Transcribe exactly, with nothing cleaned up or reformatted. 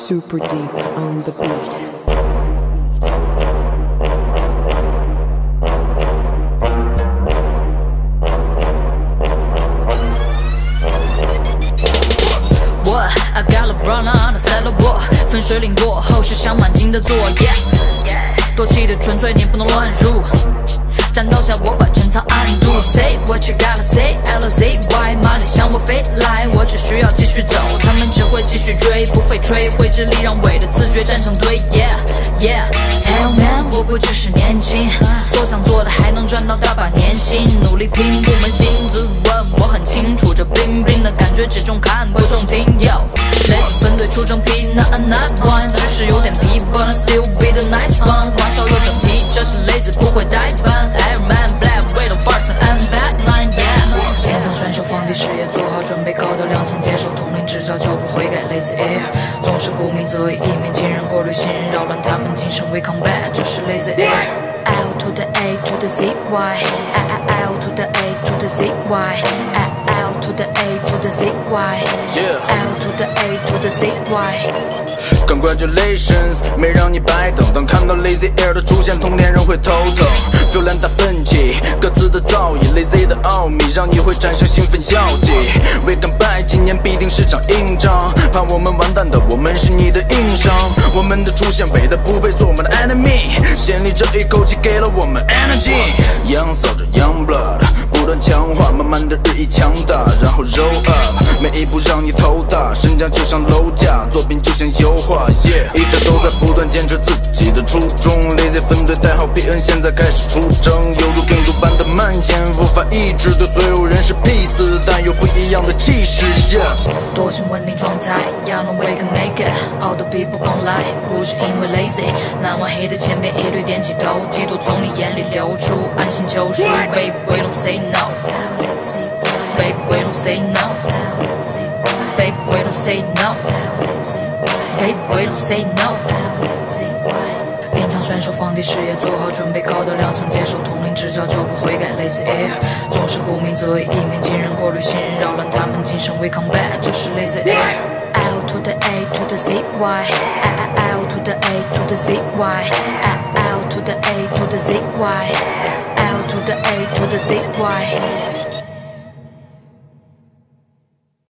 super deep on the beat. I got LeBron on the赛罗伯，分水岭过后是想满金的作业，多气的纯粹你不能乱入，战斗下我把陈仓暗度。Say what you gotta say, L Z Y， 马里向我飞来，我只需要继续走，他们只会继续追，不费吹灰之力让伪的自觉站成堆。Yeah yeah, hell man， 我不只是年轻，做想做的还能赚到大把年薪，努力拼不扪心自问，我很清楚这 bling bling 的感觉只重看不重听。Yo， 类似分队出征 P not a not one， 局势有点疲，but I still be the nice one， 花哨又整齐，这是类似不会呆板。Iron Man Black Widow Barton and Batman yeah， 练藏选手放低视野，做好准备，高调亮相，接受统领指教，就不会改。类似 Air， 总是不鸣则已，一鸣惊人，过滤新人，扰乱他们精神。We come back， 这是类似 Air。L to the A to the Z Y，L to the A to the Z Y，L to the A to the Z Y，L to the A to the Z Y。Congratulations， 没让你白等。当看到 Lazy Air 的出现，同年人会头疼。feel 烂大奋起，各自的造诣 ，Lazy 的奥秘让你会产生兴奋交集。We come back， 今年必定是场硬仗，怕我们完蛋的，我们是你的硬伤。我们的出现伟大不配做我们的 enemy， 先例这一口气给了我们 energy。阳扫着 young blood， 不断强化，慢慢的日益强大，然后 roll up， 每一步让你头大，身价就像楼价，作品就像油画。Yeah， 一直都在不断坚持自己的初衷。Lazy 分队代号 P N， 现在开始出征，犹如病毒般的蔓延，无法抑制，对所有人是 peace， 但有不一样的气势。Yeah， 多心稳定状态，要能 we can make it。All the people gon' lie， 不是因为 lazy， 那么黑的千遍一律点起头，嫉妒从你眼里流出，安心求赎。Baby we don't say no，Baby we don't say no，Baby we don't say no。Baby, we don't say no。 练藏选手放低视野，做好准备，高调亮相，接受统领指教，就不会改。类似 Air， 总是不鸣则已，一鸣惊人，过滤新人，扰乱他们精神。We come back， 这是类似 Air。L to the A to the Z Y，L to the A to the Z Y，L to the A to the Z Y，L to the A to the Z Y。